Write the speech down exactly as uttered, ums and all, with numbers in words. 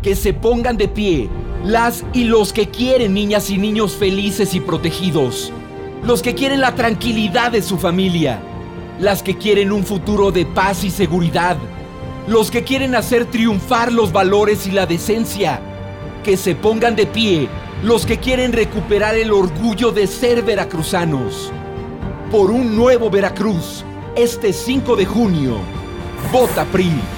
Que se pongan de pie las y los que quieren niñas y niños felices y protegidos. Los que quieren la tranquilidad de su familia. Las que quieren un futuro de paz y seguridad. Los que quieren hacer triunfar los valores y la decencia. Que se pongan de pie los que quieren recuperar el orgullo de ser veracruzanos. Por un nuevo Veracruz, este cinco de junio, vota P R I.